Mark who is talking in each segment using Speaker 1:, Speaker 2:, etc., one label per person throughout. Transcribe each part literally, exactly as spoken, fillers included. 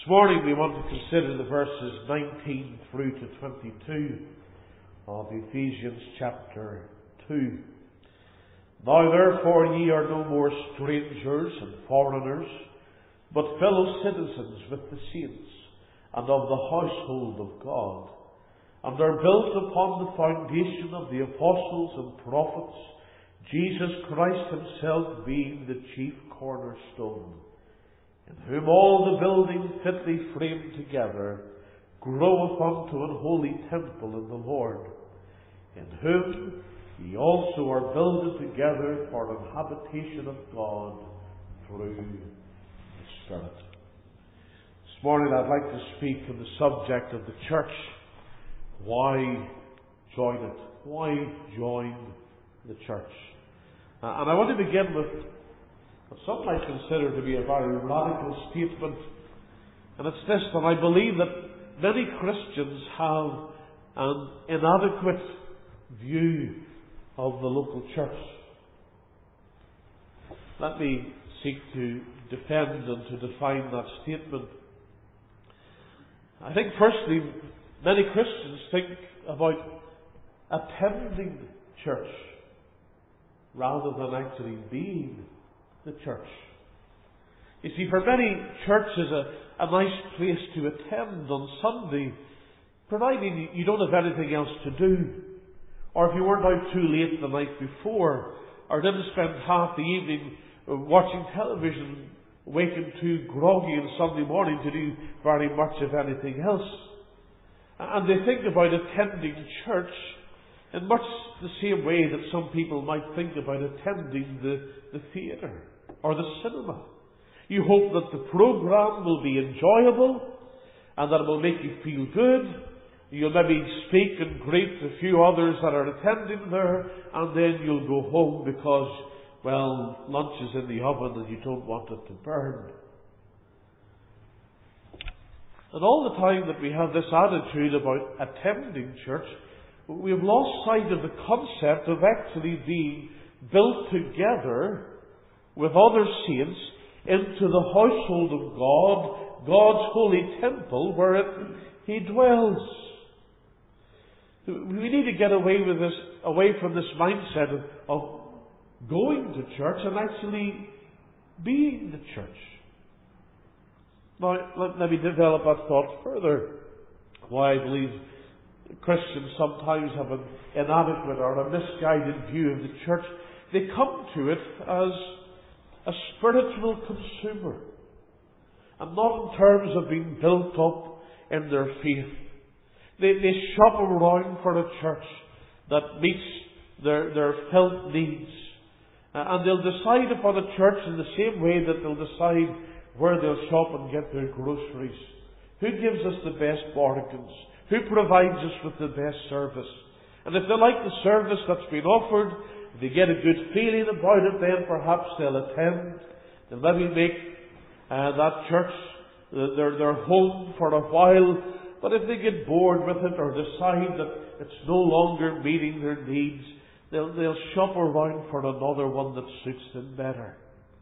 Speaker 1: This morning we want to consider the verses nineteen through to twenty-two of Ephesians chapter two. Now therefore ye are no more strangers and foreigners, but fellow citizens with the saints, and of the household of God, and are built upon the foundation of the apostles and prophets, Jesus Christ himself being the chief cornerstone, in whom all the building fitly framed together groweth unto an holy temple in the Lord, in whom ye also are builded together for an habitation of God through the Spirit. This morning I'd like to speak on the subject of the church. Why join it? Why join the church? Uh, and I want to begin with what some might consider to be a very radical statement. And it's this, that I believe that many Christians have an inadequate view of the local church. Let me seek to defend and to define that statement. I think firstly, many Christians think about attending church rather than actually being the church. You see, for many, church is a, a nice place to attend on Sunday, providing you don't have anything else to do. Or if you weren't out too late the night before, or didn't spend half the evening watching television, waking too groggy on Sunday morning to do very much of anything else. And they think about attending church in much the same way that some people might think about attending the, the theatre or the cinema. You hope that the programme will be enjoyable and that it will make you feel good. You'll maybe speak and greet a few others that are attending there, and then you'll go home because, well, lunch is in the oven and you don't want it to burn. And all the time that we have this attitude about attending church, we have lost sight of the concept of actually being built together with other saints into the household of God, God's holy temple wherein He dwells. We need to get away with this, away from this mindset of, of going to church and actually being the church. Now, let, let me develop that thought further. Why I believe Christians sometimes have an inadequate or a misguided view of the church. They come to it as a spiritual consumer, and not in terms of being built up in their faith. They, they shop around for a church that meets their, their felt needs. Uh, and they'll decide upon a church in the same way that they'll decide where they'll shop and get their groceries. Who gives us the best bargains? Who provides us with the best service? And if they like the service that's been offered, if they get a good feeling about it, then perhaps they'll attend. They'll maybe make uh, that church their, their home for a while. But if they get bored with it or decide that it's no longer meeting their needs, they'll, they'll shop around for another one that suits them better.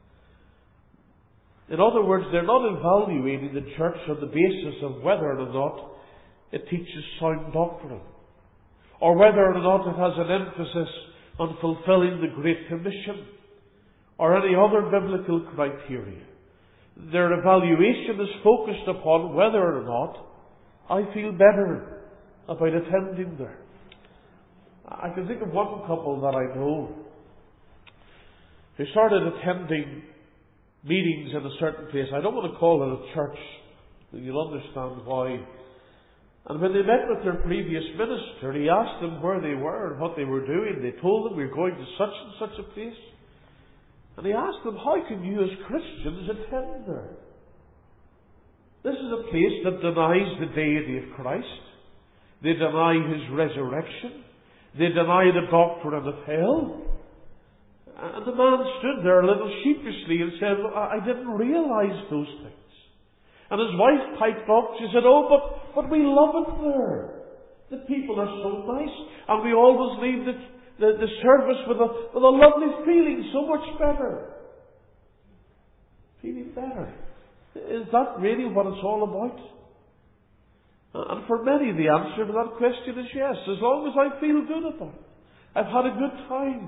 Speaker 1: In other words, they're not evaluating the church on the basis of whether or not it teaches sound doctrine, or whether or not it has an emphasis on fulfilling the Great Commission, or any other biblical criteria. Their evaluation is focused upon whether or not I feel better about attending there. I can think of one couple that I know who started attending meetings in a certain place. I don't want to call it a church. You'll understand why. And when they met with their previous minister, he asked them where they were and what they were doing. They told him, we're going to such and such a place. And he asked them, how can you as Christians attend there? This is a place that denies the deity of Christ. They deny His resurrection. They deny the doctrine of hell. And the man stood there a little sheepishly and said, well, I didn't realize those things. And his wife piped up. She said, oh, but, but we love it there. The people are so nice. And we always leave the, the, the service with a, with a lovely feeling, so much better. Feeling better. Is that really what it's all about? And for many, the answer to that question is yes, as long as I feel good about it. I've had a good time.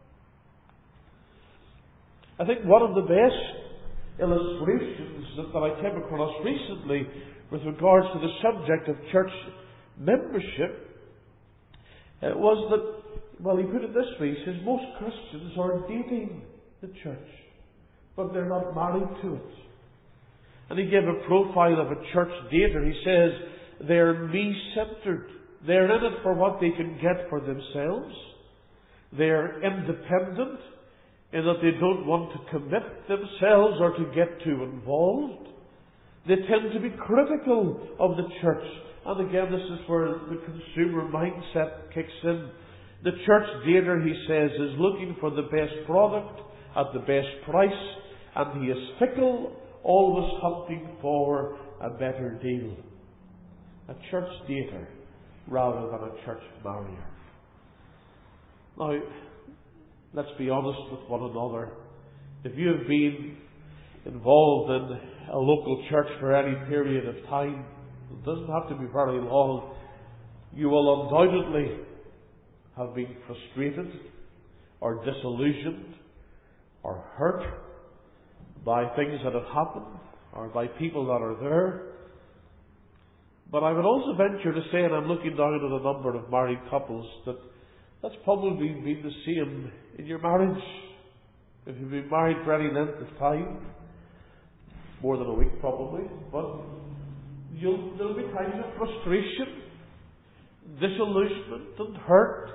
Speaker 1: I think one of the best illustrations that, that I came across recently with regards to the subject of church membership uh, was that, well, he put it this way, he says, most Christians are dating the church, but they're not married to it. And he gave a profile of a church dater. He says, they're me-centered. They're in it for what they can get for themselves. They're independent in that they don't want to commit themselves or to get too involved. They tend to be critical of the church. And again, this is where the consumer mindset kicks in. The church dater, he says, is looking for the best product at the best price, and he is fickle, always hunting for a better deal. A church dater rather than a church marrier. Now, let's be honest with one another. If you have been involved in a local church for any period of time, it doesn't have to be very long, you will undoubtedly have been frustrated or disillusioned or hurt by things that have happened or by people that are there. But I would also venture to say, and I'm looking down at a number of married couples, that that's probably been the same in your marriage. If you've been married for any length of time, more than a week probably, but you'll, there'll be times of frustration, disillusionment and hurt.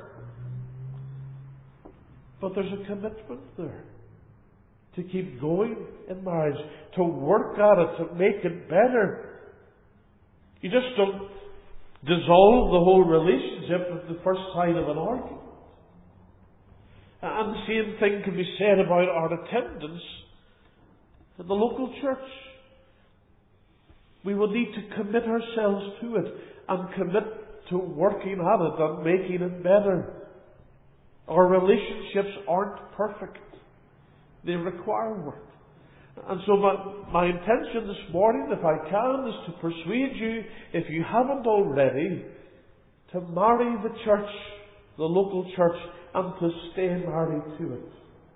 Speaker 1: But there's a commitment there to keep going in marriage, to work at it, to make it better. You just don't dissolve the whole relationship at the first sign of an argument. And the same thing can be said about our attendance in the local church. We will need to commit ourselves to it and commit to working at it and making it better. Our relationships aren't perfect. They require work. And so my, my intention this morning, if I can, is to persuade you, if you haven't already, to marry the church, the local church, and to stay married to it.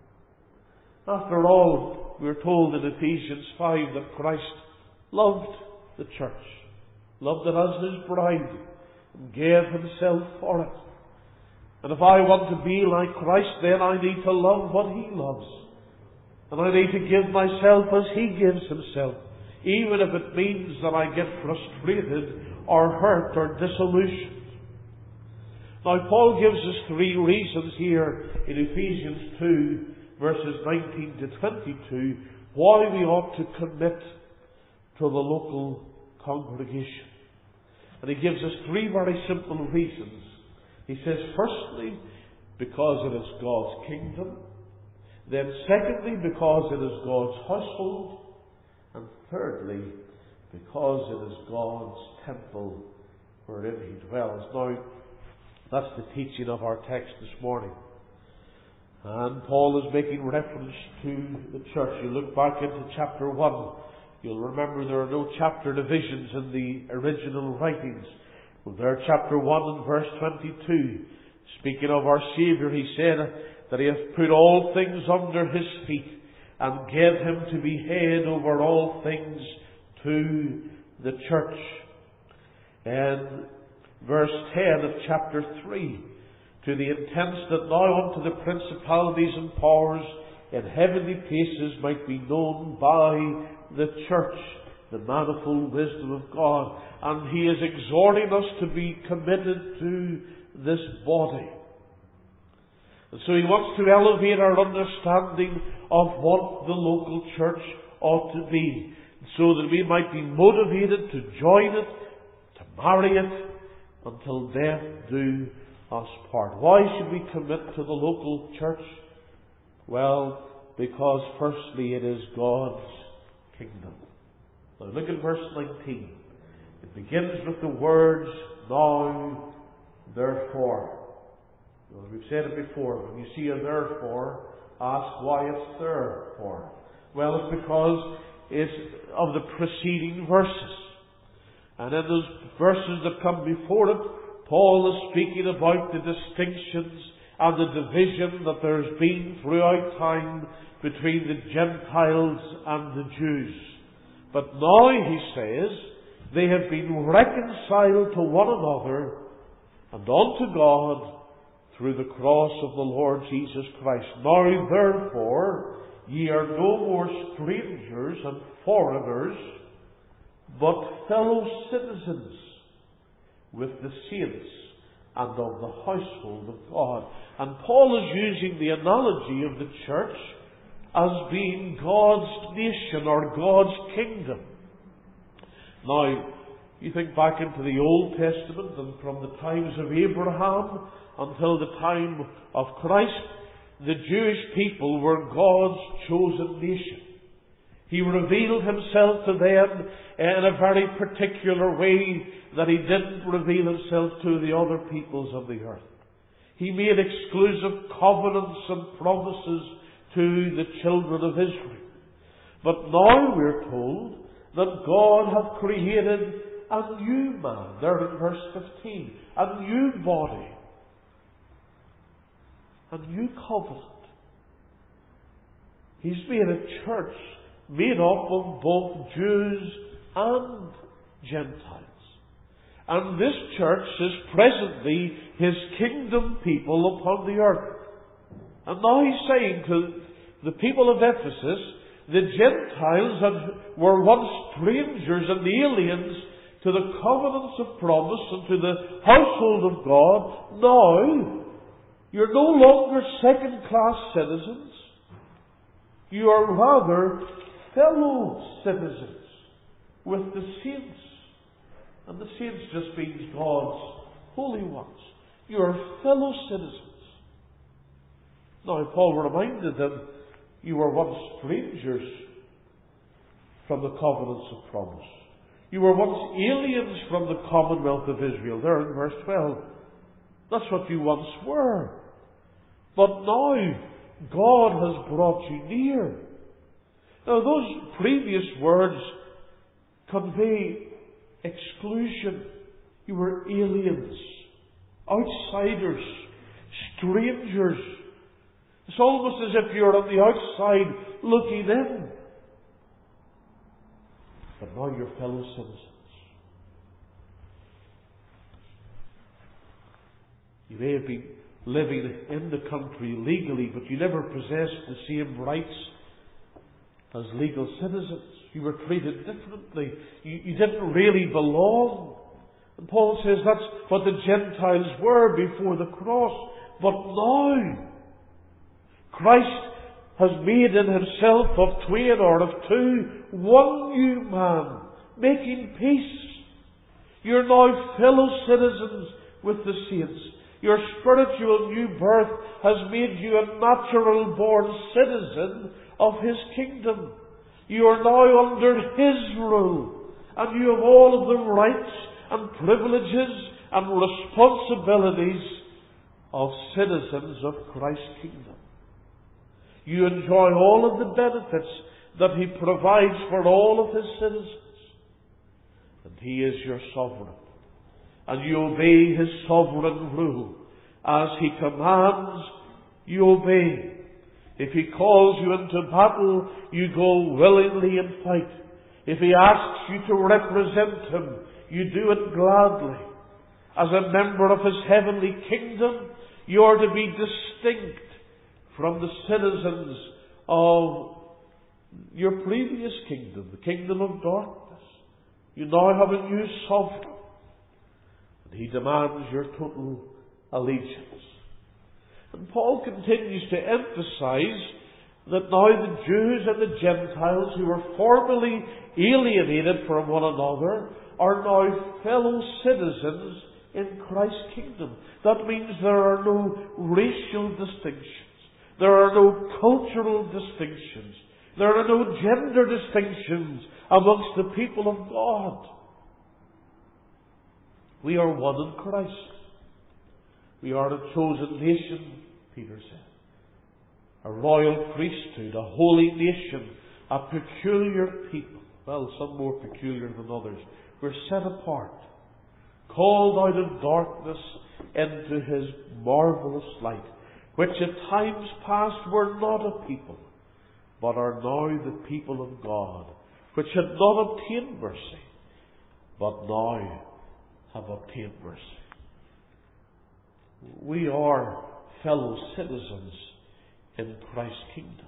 Speaker 1: After all, we're told in Ephesians five that Christ loved the church, loved it as His bride, and gave Himself for it. And if I want to be like Christ, then I need to love what He loves. And I need to give myself as He gives Himself, even if it means that I get frustrated or hurt or disillusioned. Now, Paul gives us three reasons here in Ephesians two, verses nineteen to twenty-two, why we ought to commit to the local congregation. And he gives us three very simple reasons. He says, firstly, because it is God's kingdom. Then secondly, because it is God's household. And thirdly, because it is God's temple wherein He dwells. Now, that's the teaching of our text this morning. And Paul is making reference to the church. You look back into chapter one. You'll remember there are no chapter divisions in the original writings. Well, there, chapter one and verse twenty-two. Speaking of our Saviour, he said that He hath put all things under His feet and gave Him to be head over all things to the church. And verse ten of chapter three, to the intent that now unto the principalities and powers in heavenly places might be known by the church the manifold wisdom of God. And he is exhorting us to be committed to this body. And so he wants to elevate our understanding of what the local church ought to be, so that we might be motivated to join it, to marry it, until death do us part. Why should we commit to the local church? Well, because firstly it is God's kingdom. Now look at verse nineteen. It begins with the words, now, therefore. Well, we've said it before. When you see a therefore, ask why it's there for. Well, it's because is of the preceding verses. And in those verses that come before it, Paul is speaking about the distinctions and the division that there's been throughout time between the Gentiles and the Jews. But now, he says, they have been reconciled to one another and unto God through the cross of the Lord Jesus Christ. Now, therefore, ye are no more strangers and foreigners, but fellow citizens with the saints and of the household of God. And Paul is using the analogy of the church as being God's nation or God's kingdom. Now, you think back into the Old Testament, and from the times of Abraham until the time of Christ, the Jewish people were God's chosen nation. He revealed himself to them in a very particular way that he didn't reveal himself to the other peoples of the earth. He made exclusive covenants and promises to the children of Israel. But now we're told that God hath created a new man, there in verse fifteen, a new body, a new covenant. He's made a church made up of both Jews and Gentiles. And this church is presently His kingdom people upon the earth. And now He's saying to the people of Ephesus, the Gentiles that were once strangers and aliens to the covenants of promise and to the household of God, now you're no longer second-class citizens. You are rather fellow citizens with the saints. And the saints just means God's holy ones. You are fellow citizens. Now, Paul reminded them, you were once strangers from the covenants of promise. You were once aliens from the commonwealth of Israel. There in verse twelve. That's what you once were. But now, God has brought you near. Now, those previous words convey exclusion. You were aliens, outsiders, strangers. It's almost as if you're on the outside looking in. But now you're fellow citizens. You may have been living in the country legally, but you never possessed the same rights as legal citizens. You were treated differently. You, you didn't really belong. And Paul says that's what the Gentiles were before the cross. But now, Christ has made in himself of twain or of two one new man, making peace. You're now fellow citizens with the saints. Your spiritual new birth has made you a natural born citizen of His kingdom. You are now under His rule, and you have all of the rights and privileges and responsibilities of citizens of Christ's kingdom. You enjoy all of the benefits that He provides for all of His citizens. And He is your sovereign. And you obey His sovereign rule. As He commands, you obey. If He calls you into battle, you go willingly and fight. If He asks you to represent Him, you do it gladly. As a member of His heavenly kingdom, you are to be distinct from the citizens of your previous kingdom, the kingdom of darkness. You now have a new sovereign. And He demands your total allegiance. And Paul continues to emphasize that now the Jews and the Gentiles who were formerly alienated from one another are now fellow citizens in Christ's kingdom. That means there are no racial distinctions. There are no cultural distinctions. There are no gender distinctions amongst the people of God. We are one in Christ. We are a chosen nation, Peter said. A royal priesthood, a holy nation, a peculiar people. Well, some more peculiar than others. We're set apart, called out of darkness into His marvellous light, which at times past were not a people, but are now the people of God, which had not obtained mercy, but now have obtained mercy. We are fellow citizens in Christ's kingdom.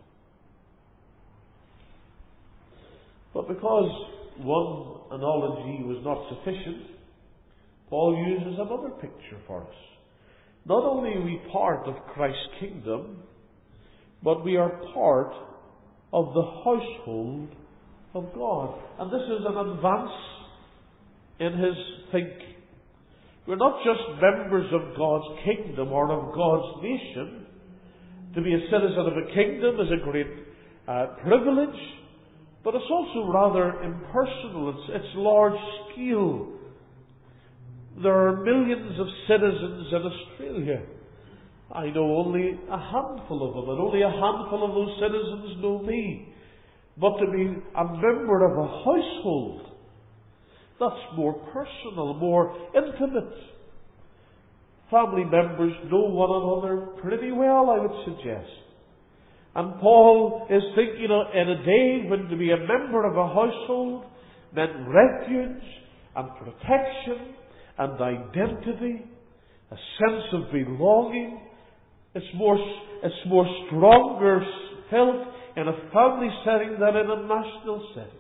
Speaker 1: But because one analogy was not sufficient, Paul uses another picture for us. Not only are we part of Christ's kingdom, but we are part of the household of God. And this is an advance in his thinking. We're not just members of God's kingdom or of God's nation. To be a citizen of a kingdom is a great uh, privilege, but it's also rather impersonal. It's, it's large scale. There are millions of citizens in Australia. I know only a handful of them, and only a handful of those citizens know me. But to be a member of a household, that's more personal, more intimate. Family members know one another pretty well, I would suggest. And Paul is thinking in a day when to be a member of a household meant refuge and protection and identity, a sense of belonging. It's more, it's more stronger felt in a family setting than in a national setting.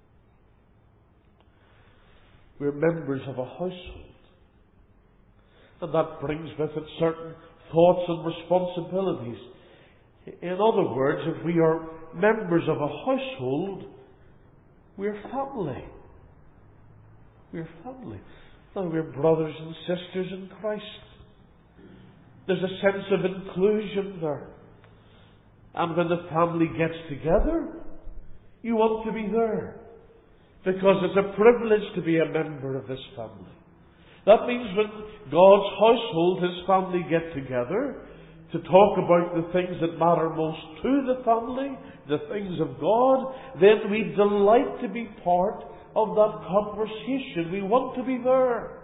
Speaker 1: We're members of a household. And that brings with it certain thoughts and responsibilities. In other words, if we are members of a household, we're family. We're family. Now, we're brothers and sisters in Christ. There's a sense of inclusion there. And when the family gets together, you want to be there. Because it's a privilege to be a member of this family. That means when God's household, His family, get together to talk about the things that matter most to the family, the things of God, then we delight to be part of that conversation. We want to be there.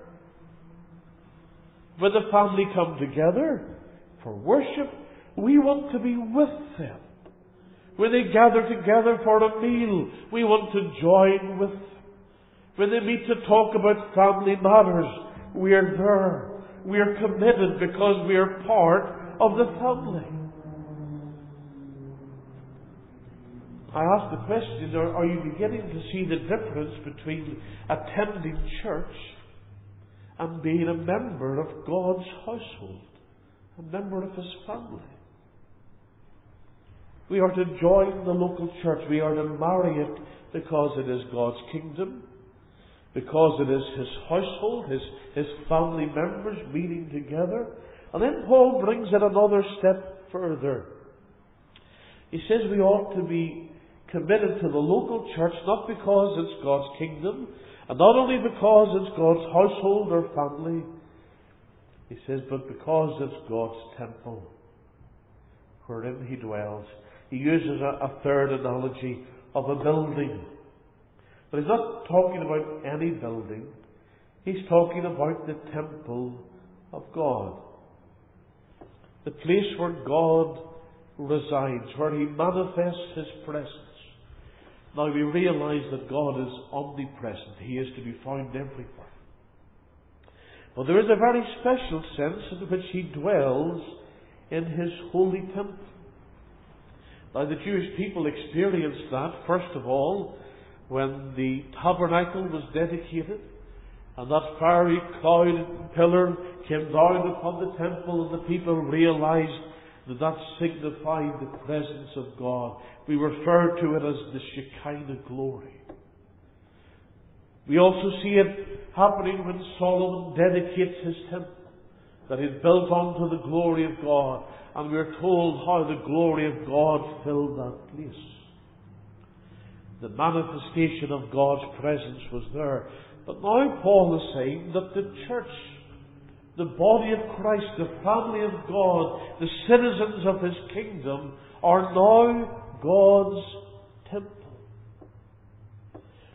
Speaker 1: When the family come together for worship, we want to be with them. When they gather together for a meal, we want to join with them. When they meet to talk about family matters, we are there. We are committed because we are part of the family. I ask the question, are, are you beginning to see the difference between attending church and being a member of God's household, a member of His family? We are to join the local church. We are to marry it because it is God's kingdom, because it is His household, His, His family members meeting together. And then Paul brings it another step further. He says we ought to be committed to the local church, not because it's God's kingdom, and not only because it's God's household or family. He says, but because it's God's temple, wherein He dwells. He uses a, a third analogy of a building. But he's not talking about any building. He's talking about the temple of God. The place where God resides, where He manifests His presence. Now we realize that God is omnipresent. He is to be found everywhere. But there is a very special sense in which He dwells in His holy temple. Now the Jewish people experienced that, first of all, when the tabernacle was dedicated, and that fiery cloud and pillar came down upon the temple, and the people realized that that signified the presence of God. We refer to it as the Shekinah glory. We also see it happening when Solomon dedicates his temple, that it built onto the glory of God. And we are told how the glory of God filled that place. The manifestation of God's presence was there. But now Paul is saying that the church, the body of Christ, the family of God, the citizens of His kingdom, are now God's temple.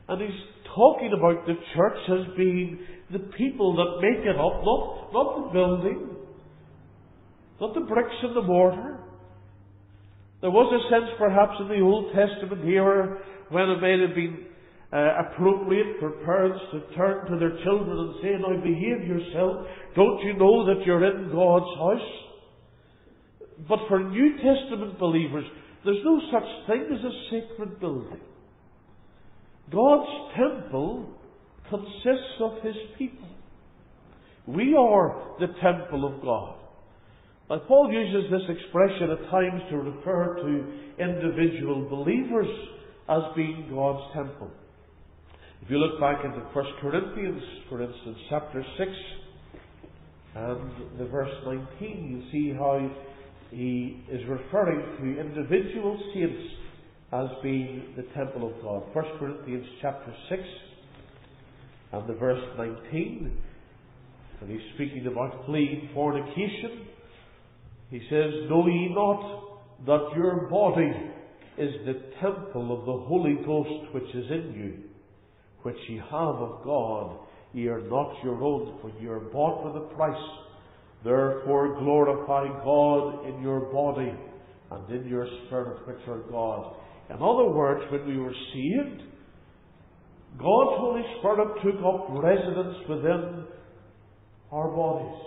Speaker 1: And he's talking about the church as being the people that make it up, not, not the building, not the bricks and the mortar. There was a sense perhaps in the Old Testament era when it may have been uh, appropriate for parents to turn to their children and say, now behave yourself, don't you know that you're in God's house? But for New Testament believers, there's no such thing as a sacred building. God's temple consists of His people. We are the temple of God. Now, Paul uses this expression at times to refer to individual believers as being God's temple. If you look back into First Corinthians, for instance, chapter six and the verse nineteen, you see how he is referring to individual saints as being the temple of God. First Corinthians chapter six and the verse nineteen, and he's speaking about fleeing fornication. He says, know ye not that your body is the temple of the Holy Ghost which is in you, which ye have of God, ye are not your own, for ye are bought with a price. Therefore glorify God in your body and in your spirit, which are God. In other words, when we were saved, God's Holy Spirit took up residence within our bodies.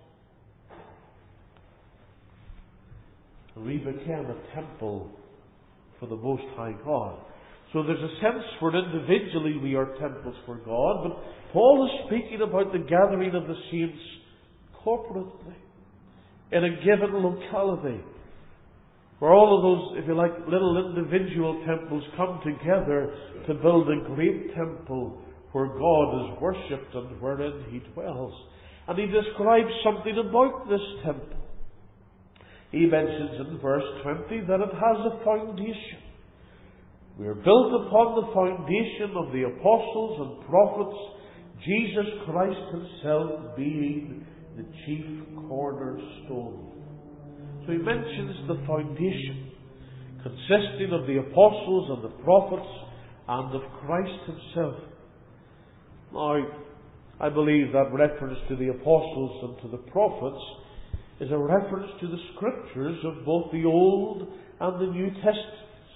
Speaker 1: We became a temple for the Most High God. So there's a sense where individually we are temples for God, but Paul is speaking about the gathering of the saints corporately, in a given locality, where all of those, if you like, little individual temples come together to build a great temple where God is worshipped and wherein He dwells. And he describes something about this temple. He mentions in verse twenty that it has a foundation. We are built upon the foundation of the apostles and prophets, Jesus Christ Himself being the chief cornerstone. So he mentions the foundation, consisting of the apostles and the prophets and of Christ Himself. Now, I believe that reference to the apostles and to the prophets is a reference to the scriptures of both the Old and the New Testaments.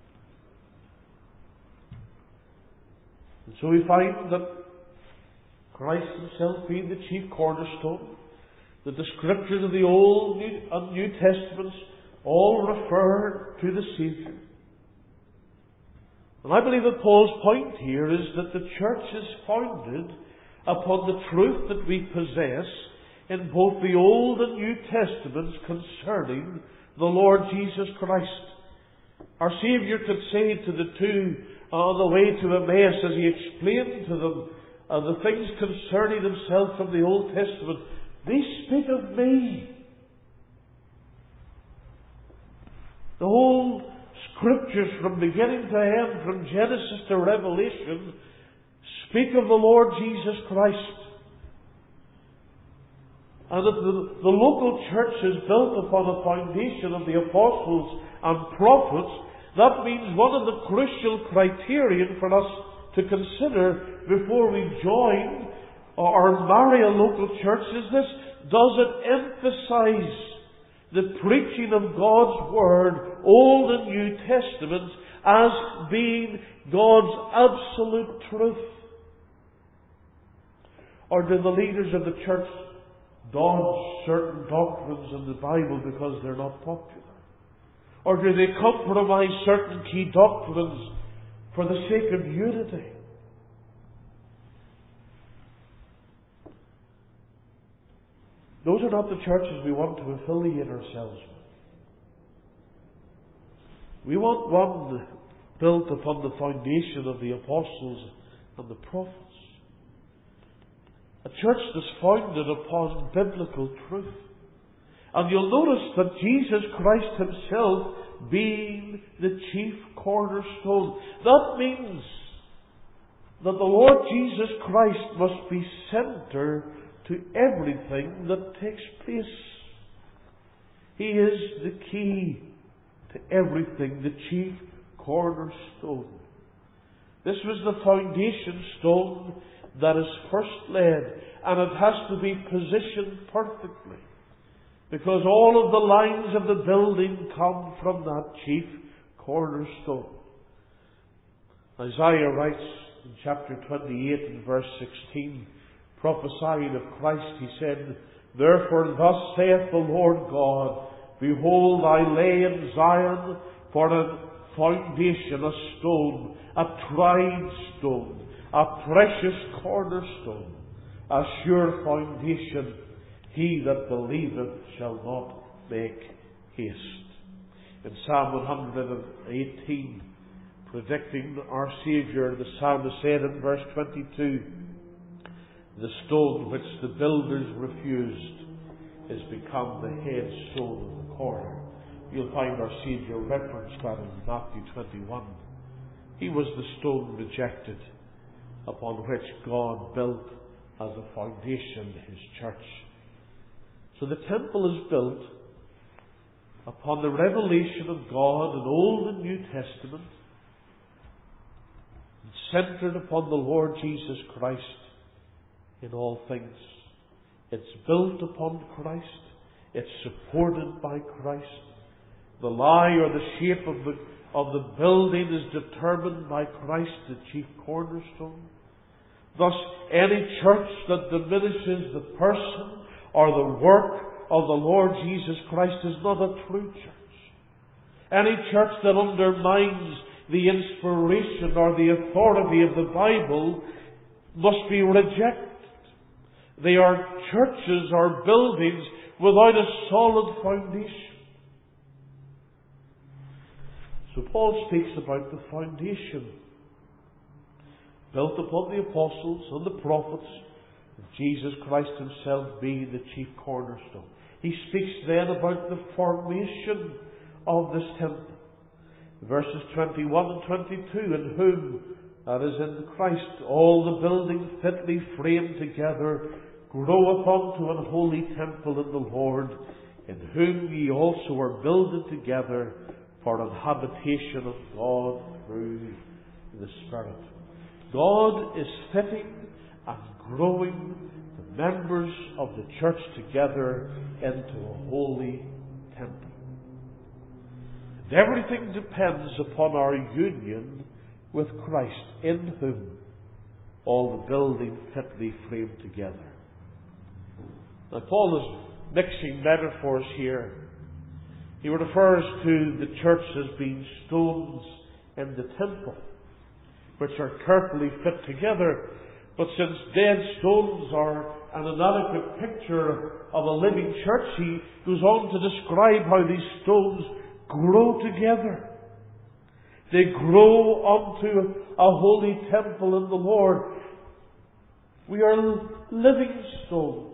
Speaker 1: And so we find that Christ Himself being the chief cornerstone, that the scriptures of the Old and New Testaments all refer to the Saviour. And I believe that Paul's point here is that the church is founded upon the truth that we possess in both the Old and New Testaments concerning the Lord Jesus Christ. Our Saviour could say to the two on the way to Emmaus, as He explained to them uh, the things concerning Himself from the Old Testament, they speak of me. The whole Scriptures from beginning to end, from Genesis to Revelation, speak of the Lord Jesus Christ. And if the, the local church is built upon a foundation of the apostles and prophets, that means one of the crucial criterion for us to consider before we join or marry a local church is this: does it emphasize the preaching of God's Word, Old and New Testaments, as being God's absolute truth? Or do the leaders of the church dodge certain doctrines in the Bible because they're not popular? Or do they compromise certain key doctrines for the sake of unity? Those are not the churches we want to affiliate ourselves with. We want one built upon the foundation of the apostles and the prophets. A church that's founded upon biblical truth. And you'll notice that Jesus Christ Himself being the chief cornerstone. That means that the Lord Jesus Christ must be centre to everything that takes place. He is the key to everything, the chief cornerstone. This was the foundation stone that is first laid, and it has to be positioned perfectly, because all of the lines of the building come from that chief cornerstone. Isaiah writes in chapter twenty-eight and verse sixteen, prophesying of Christ, he said, "Therefore thus saith the Lord God, Behold, I lay in Zion for a foundation, a stone, a tried stone, a precious cornerstone, a sure foundation. He that believeth shall not make haste." In Psalm one hundred eighteen, predicting our Saviour, the psalmist said in verse twenty-two, "The stone which the builders refused is become the headstone of the corner." You'll find our Saviour referenced that in Matthew twenty-one. He was the stone rejected, upon which God built as a foundation His church. So the temple is built upon the revelation of God in Old and New Testament, and centred upon the Lord Jesus Christ in all things. It's built upon Christ. It's supported by Christ. The lie or the shape of the, of the building is determined by Christ, the chief cornerstone. Thus, any church that diminishes the person or the work of the Lord Jesus Christ is not a true church. Any church that undermines the inspiration or the authority of the Bible must be rejected. They are churches or buildings without a solid foundation. So Paul speaks about the foundation built upon the apostles and the prophets, and Jesus Christ Himself being the chief cornerstone. He speaks then about the formation of this temple. Verses twenty-one and twenty-two, "In whom," that is in Christ, "all the building fitly framed together grow up unto an holy temple in the Lord, in whom ye also are builded together for an habitation of God through the Spirit." God is fitting and growing the members of the church together into a holy temple. And everything depends upon our union with Christ, in whom all the building fitly framed together. Now Paul is mixing metaphors here. He refers to the church as being stones in the temple, which are carefully fit together. But since dead stones are an inadequate picture of a living church, he goes on to describe how these stones grow together. They grow onto a holy temple in the Lord. We are living stones.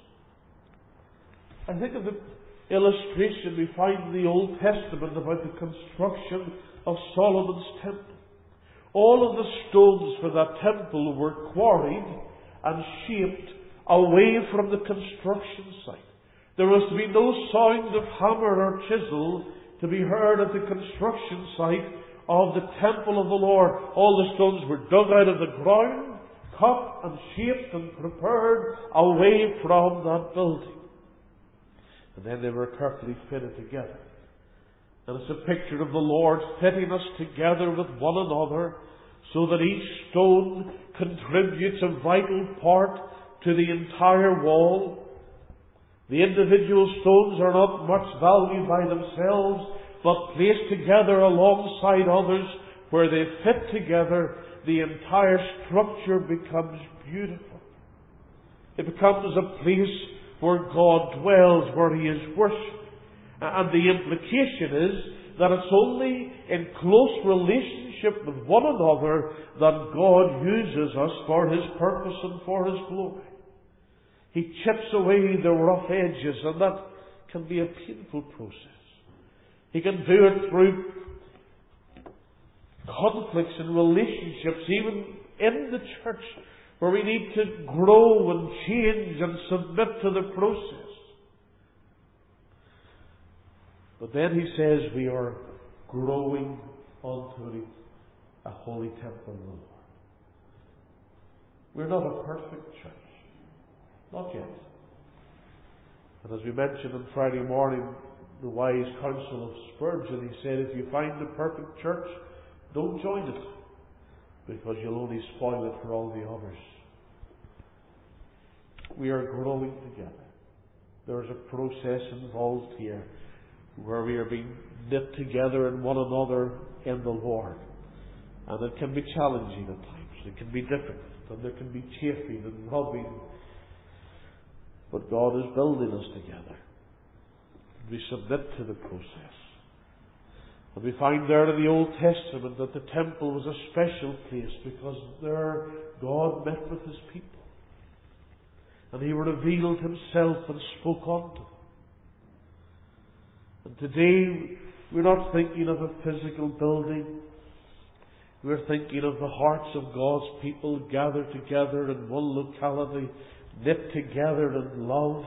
Speaker 1: I think of the illustration we find in the Old Testament about the construction of Solomon's temple. All of the stones for that temple were quarried and shaped away from the construction site. There was to be no sound of hammer or chisel to be heard at the construction site of the temple of the Lord. All the stones were dug out of the ground, cut and shaped and prepared away from that building. And then they were carefully fitted together. And it's a picture of the Lord fitting us together with one another, so that each stone contributes a vital part to the entire wall. The individual stones are not much value by themselves, but placed together alongside others, where they fit together, the entire structure becomes beautiful. It becomes a place where God dwells, where He is worshipped. And the implication is that it's only in close relationship with one another that God uses us for His purpose and for His glory. He chips away the rough edges, and that can be a painful process. He can do it through conflicts and relationships, even in the church, where we need to grow and change and submit to the process. But then he says we are growing onto a holy temple of the Lord. We're not a perfect church. Not yet. And as we mentioned on Friday morning, the wise counsel of Spurgeon, he said, if you find the perfect church, don't join it, because you'll only spoil it for all the others. We are growing together. There's a process involved here where we are being knit together in one another in the Lord. And it can be challenging at times. It can be difficult. And there can be chafing and rubbing. But God is building us together. We submit to the process. And we find there in the Old Testament that the temple was a special place because there God met with His people. And He revealed Himself and spoke unto them. And today we're not thinking of a physical building. We're thinking of the hearts of God's people gathered together in one locality, knit together in love.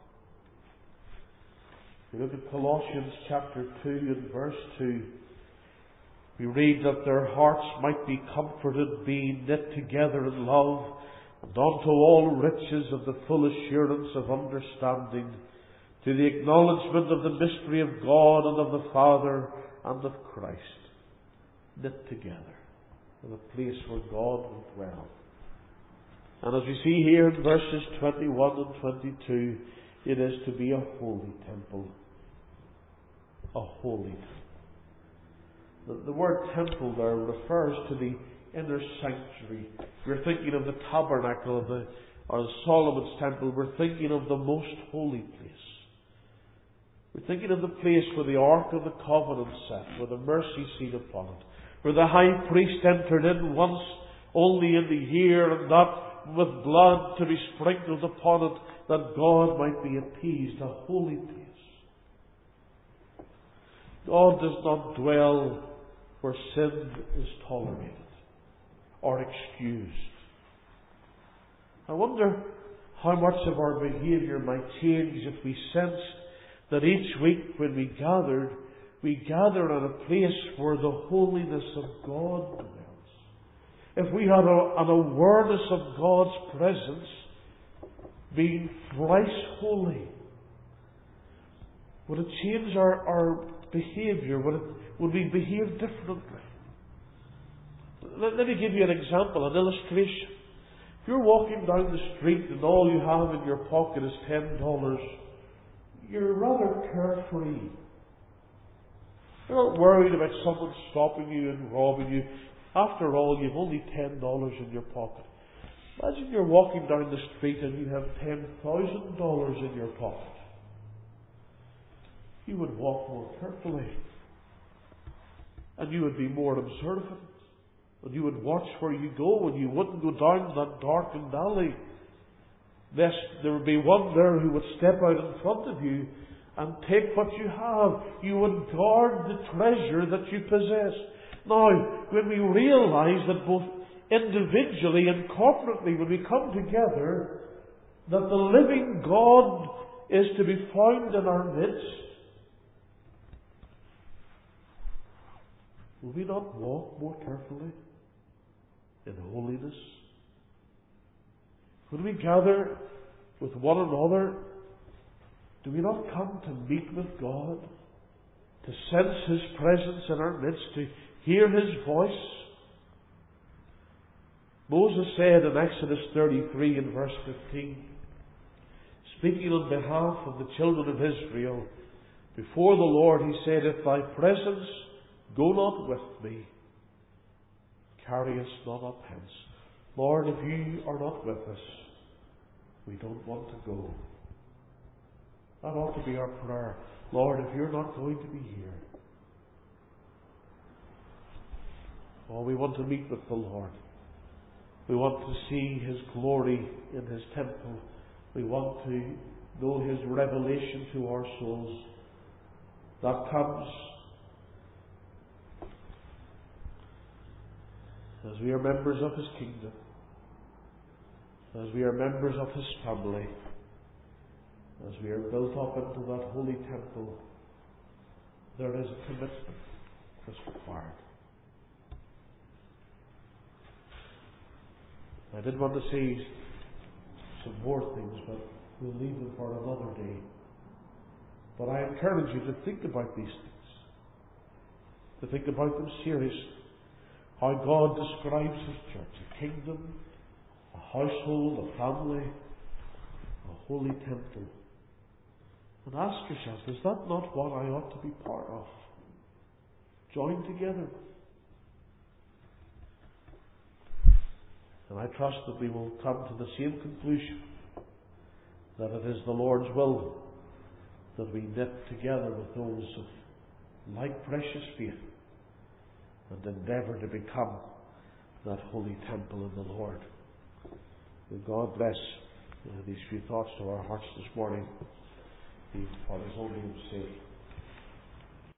Speaker 1: We look at Colossians chapter two and verse two. We read that their hearts might be comforted, being knit together in love, and unto all riches of the full assurance of understanding, to the acknowledgement of the mystery of God and of the Father and of Christ, knit together in a place where God will dwell. And as we see here in verses twenty-one and twenty-two, it is to be a holy temple. A holy temple. The, the word temple there refers to the inner sanctuary. We're thinking of the tabernacle of the, or the Solomon's temple. We're thinking of the most holy place. We're thinking of the place where the Ark of the Covenant sat, where the mercy seat upon it, where the high priest entered in once only in the year, and that with blood to be sprinkled upon it, that God might be appeased, a holy place. God does not dwell where sin is tolerated or excused. I wonder how much of our behaviour might change if we sensed that each week when we gathered, we gather at a place where the holiness of God dwells. If we had a, an awareness of God's presence being thrice holy, would it change our, our behaviour? Would, it, would we behave differently? Let, let me give you an example, an illustration. If you're walking down the street and all you have in your pocket is ten dollars, you're rather carefree. You're not worried about someone stopping you and robbing you. After all, you've only ten dollars in your pocket. Imagine you're walking down the street and you have ten thousand dollars in your pocket. You would walk more carefully. And you would be more observant. And you would watch where you go, and you wouldn't go down that darkened alley, lest there would be one there who would step out in front of you and take what you have. You would guard the treasure that you possess. Now, when we realize that both individually and corporately, when we come together, that the living God is to be found in our midst, will we not walk more carefully in holiness? When we gather with one another, do we not come to meet with God, to sense His presence in our midst, to hear His voice? Moses said in Exodus thirty-three and verse fifteen, speaking on behalf of the children of Israel, before the Lord, he said, if thy presence go not with me, carry us not up hence. Lord, if you are not with us, we don't want to go. That ought to be our prayer. Lord, if you're not going to be here, oh, we want to meet with the Lord. We want to see His glory in His temple. We want to know His revelation to our souls. That comes as we are members of His kingdom, as we are members of His family, as we are built up into that holy temple. There is a commitment that's required. I did want to say some more things, but we'll leave them for another day. But I encourage you to think about these things, to think about them seriously. How God describes His church, a kingdom, a household, a family, a holy temple. And ask yourself, is that not what I ought to be part of? Join together. And I trust that we will come to the same conclusion, that it is the Lord's will that we knit together with those of like precious faith and endeavour to become that holy temple in the Lord. May God bless uh, these few thoughts to our hearts this morning, for His own name's sake.